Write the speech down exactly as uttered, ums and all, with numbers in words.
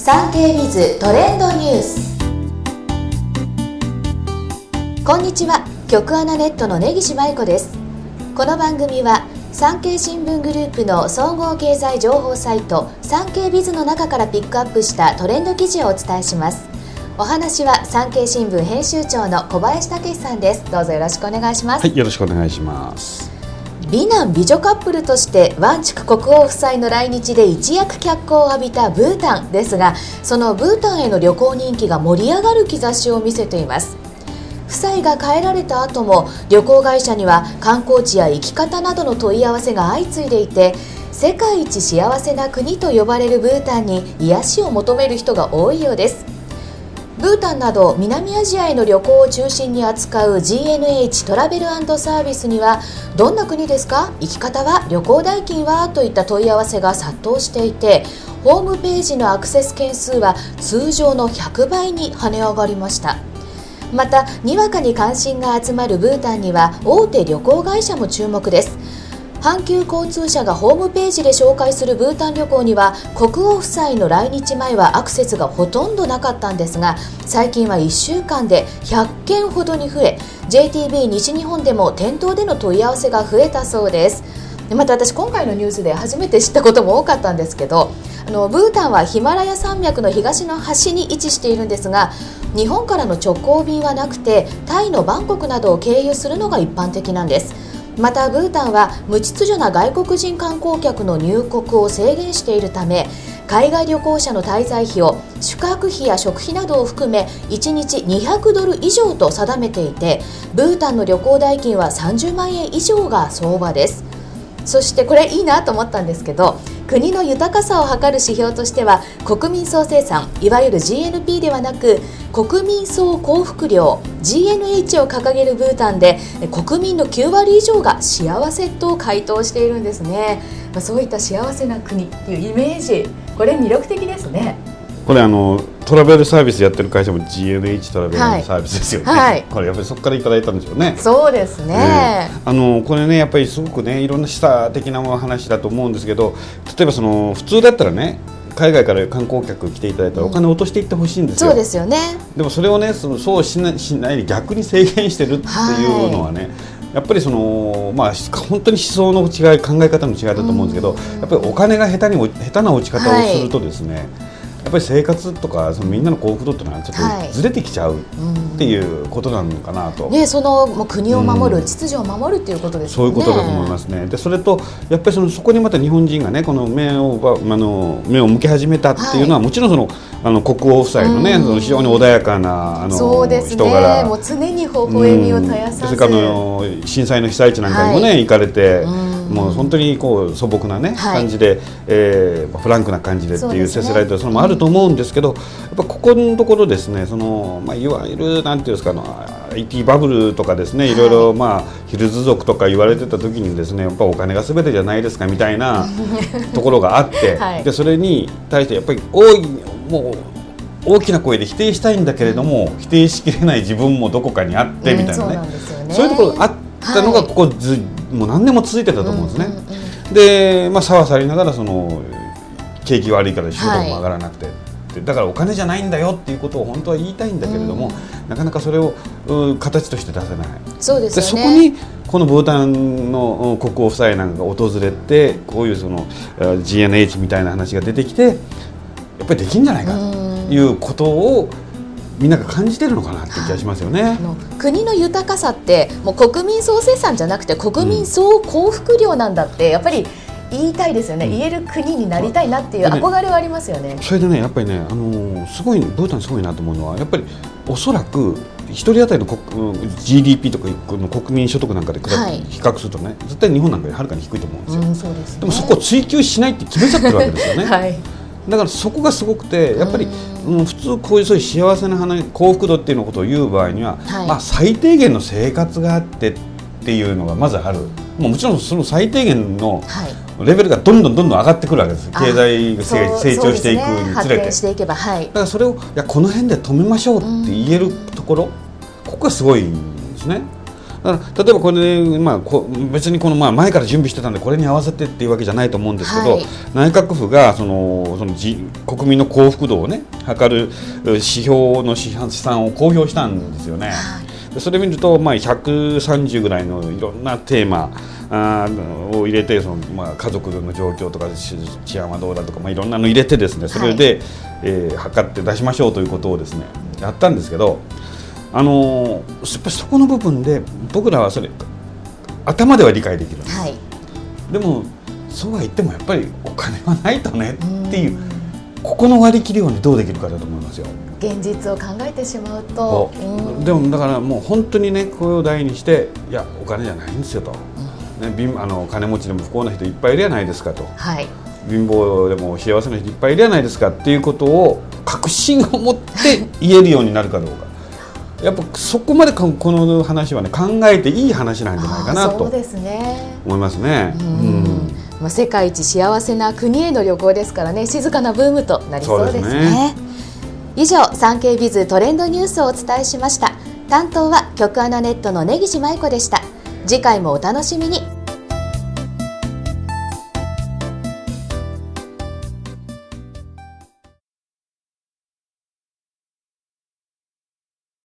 サンケイビズトレンドニュース。こんにちは、局アナネットの根岸舞子です。この番組は産経新聞グループの総合経済情報サイトサンケイビズの中からピックアップしたトレンド記事をお伝えします。お話は産経新聞編集長の小林武史さんです。どうぞよろしくお願いします。 はい、よろしくお願いします。 美男美女カップルとしてワンチュク国王夫妻の来日で一躍脚光を浴びたブータンですが、そのブータンへの旅行人気が盛り上がる兆しを見せています。夫妻が帰られた後も旅行会社には観光地や行き方などの問い合わせが相次いでいて、世界一幸せな国と呼ばれるブータンに癒しを求める人が多いようです。ブータンなど南アジアへの旅行を中心に扱う ジーエヌエイチ トラベル&サービスには、どんな国ですか、行き方は、旅行代金はといった問い合わせが殺到していて、ホームページのアクセス件数は通常のひゃくばいに跳ね上がりました。また、にわかに関心が集まるブータンには大手旅行会社も注目です。阪急交通社がホームページで紹介するブータン旅行には、国王夫妻の来日前はアクセスがほとんどなかったんですが、最近はいっしゅうかんでひゃっけんほどに増え、 ジェイティービー 西日本でも店頭での問い合わせが増えたそうです。また私、今回のニュースで初めて知ったことも多かったんですけど、あのブータンはヒマラヤ山脈の東の端に位置しているんですが、日本からの直行便はなくて、タイのバンコクなどを経由するのが一般的なんです。またブータンは無秩序な外国人観光客の入国を制限しているため、海外旅行者の滞在費を宿泊費や食費などを含めいちにちにひゃくドル以上と定めていて、ブータンの旅行代金はさんじゅうまんえん以上が相場です。そしてこれいいなと思ったんですけど、国の豊かさを測る指標としては、国民総生産、いわゆる ジーエヌピー ではなく国民総幸福量 ジーエヌエイチ を掲げるブータンで、国民のきゅうわり以上が幸せと回答しているんですね。まあ、そういった幸せな国っていうイメージ、これ魅力的ですね。 これあのトラベルサービスやってる会社も ジーエヌエイチ トラベルサービスですよね。はい、これやっぱりそこからいただいたんでしょうね。 そうですね、 えー、あのこれね、やっぱりすごくね、いろんな示唆的な話だと思うんですけど、例えばその普通だったらね、海外から観光客来ていただいたらお金を落としていってほしいんですよ、 うん、そうですよね。 でもそれをね、そのそうしな、しないで逆に制限してるっていうのはね、はい、やっぱりその、まあ、本当に思想の違い、考え方の違いだと思うんですけど、やっぱりお金が下手に下手な落ち方をするとですね、はい、やっぱり生活とかそのみんなの幸福度っていうのはちょっとずれてきちゃうっていうことなのかなと、 はい、ね、そのもう国を守る、うん、秩序を守るっていうことですよね。 そういうことだと思いますね。でそれとやっぱり そ, のそこにまた日本人がね、この目をあの目を向け始めたっていうのは、はい、もちろんそのあの国王夫妻のね、うん、その非常に穏やかなあのそうですね、 人柄、 もう常に微笑みを絶やさず、 それからの震災の被災地なんかにもね、はい、行かれて、 うん、 もう本当にこう素朴な、ね、はい、感じで、えー、フランクな感じでっていう接せられてる、それもあると思うんですけど、やっぱここのところですね、その、まあ、いわゆるなんていうんですか、あの アイティー バブルとかですね、いろいろ、まあ、ヒルズ族とか言われてた時にですね、やっぱお金が全てじゃないですかみたいなところがあって、はい、でそれに対してやっぱり多いもう大きな声で否定したいんだけれども、うん、否定しきれない自分もどこかにあってみたいなね、うん、そうなんですよね。そういうところがあったのがここず、はい、もう何年も続いてたと思うんですね、うんうんうん、で、まあ、さわさりながらその景気が悪いから収入も上がらなくて、はい、だからお金じゃないんだよっていうことを本当は言いたいんだけれども、うん、なかなかそれを形として出せない。 そうですよね。 でそこにこのブータンの国王夫妻なんかが訪れて、こういうその ジーエヌエイチ みたいな話が出てきて、やっぱりできるんじゃないかということをみんなが感じてるのかなって気がしますよね。あの国の豊かさってもう国民総生産じゃなくて国民総幸福量なんだってやっぱり言いたいですよね、うん、言える国になりたいなっていう憧れはありますよね。 それでね、やっぱりね、あのー、すごいブータンすごいなと思うのは、やっぱりおそらくひとり当たりの ジーディーピー とかの国民所得なんかで比較するとね、はい、絶対日本なんかよりはるかに低いと思うんですよ、うん、そうですね。でもそこを追求しないって決めちゃってるわけですよね、はい、だからそこがすごくて、やっぱりうん普通こういうそういう幸せな話、幸福度っていうのことを言う場合には、はい、まあ、最低限の生活があってっていうのがまずある。もうもちろんその最低限のレベルがどんどんどんどん上がってくるわけです。経済が成長していくにつれて、 していけば、はい、 だからそれをいやこの辺で止めましょうって言えるところ、ここがすごいんですね。 だから例えばこれ、ね、まあ、こ別にこの、まあ、前から準備してたんでこれに合わせてっていうわけじゃないと思うんですけど、はい、内閣府がそのそのじ国民の幸福度をね測る指標の試算を公表したんですよね。はい、それ見ると、まあ、ひゃくさんじゅうぐらいのいろんなテーマあを入れてその、まあ、家族の状況とか治安はどうだとか、まあ、いろんなの入れてですねそれで、はい、えー、測って出しましょうということをですねやったんですけど、あのー、やっぱりそこの部分で僕らはそれ頭では理解できるんです、はい、でもそうは言ってもやっぱりお金はないとねっていう、ここの割り切りを、ね、どうできるかだと思いますよ。 現実を考えてしまうと、 うん、でもだからもう本当にねこれを題にしていやお金じゃないんですよと、うん、ね、あの金持ちでも不幸な人いっぱいいるじゃないですかと、はい、貧乏でも幸せな人いっぱいいるじゃないですかっていうことを確信を持って言えるようになるかどうかやっぱそこまでこの話はね考えていい話なんじゃないかなと思いますね。うん、 まあ、世界一幸せな国への旅行ですからね、静かなブームとなりそうですね。そうですね。以上 サンケー ビズトレンドニュースをお伝えしました。担当は局アナネットの根岸舞子でした。次回もお楽しみに。